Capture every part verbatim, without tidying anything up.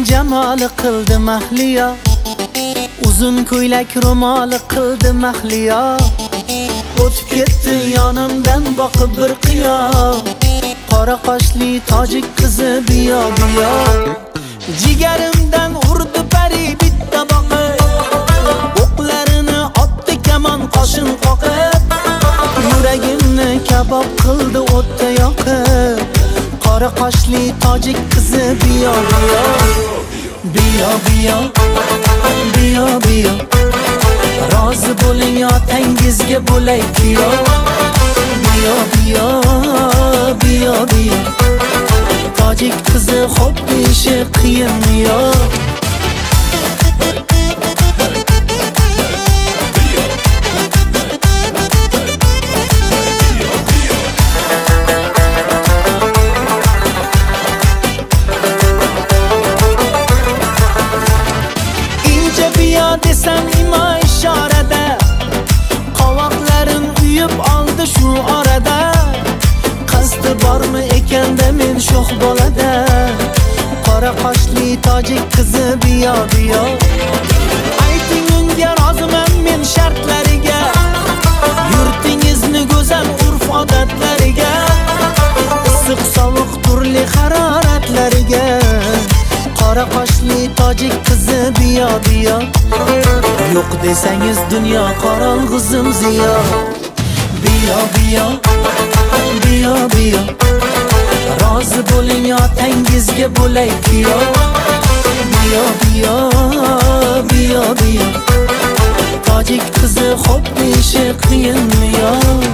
jamoli qildi mahliyo, uzun ko'ylak ro'moli qildi mahliyo. O'tib ketdi yonimdan boqib bir qiyo, qora qoshli tojik qizi biyo biyo. Jigarimdan urdi pari bitta boqib, o'qlarini otdi kamon qoshin qoqib. Yuragimni kabob qildi o'tda yoqib, qora qoshli tojik qizi biyo biyo. Biyo biyo, biyo biyo, rozi bo'ling otangizga bo'lay kiyo. Biyo biyo, biyo biyo, tojik qizi xo'p deyishi qiyin yo. Desam imo ishorada, qovoqlarim uyib oldi shu orada. Qasdi bormi ekanda men sho'x bolada, qora qoshli tojik qizi biyo biyo. Ayting unga roziman men shartlariga, yurtingizni go'zal urf odatlariga, issiq sovuq turli haroratlariga. Qora qoshli tojik qizi biyo biyo, yo'q desangiz dunyo qorong'u zimziyo. Biyo biyo, biyo biyo, rozi bo'ling otangizga bo'lay kiyo. Biyo biyo, biyo biyo, tojik qizi xo'p deyishi qiyin yo.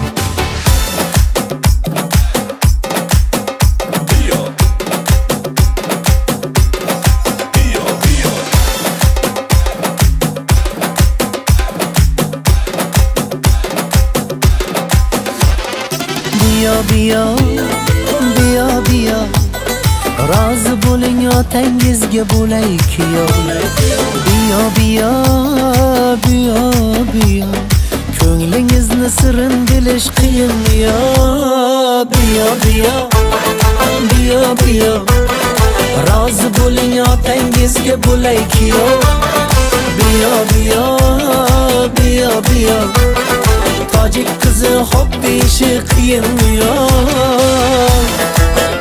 Biyo biyo, biyo biyo, rozi bo'ling otangizga bo'lay kiyo. Biyo biyo, biyo biyo, ko'nglingizni sirin bilish qiyin yo. Biyo biyo, biyo biyo, rozi bo'ling otangizga bo'lay kiyo. Biyo biyo, biyo biyo, tojik qizi xo'p deyishi qiyin yo.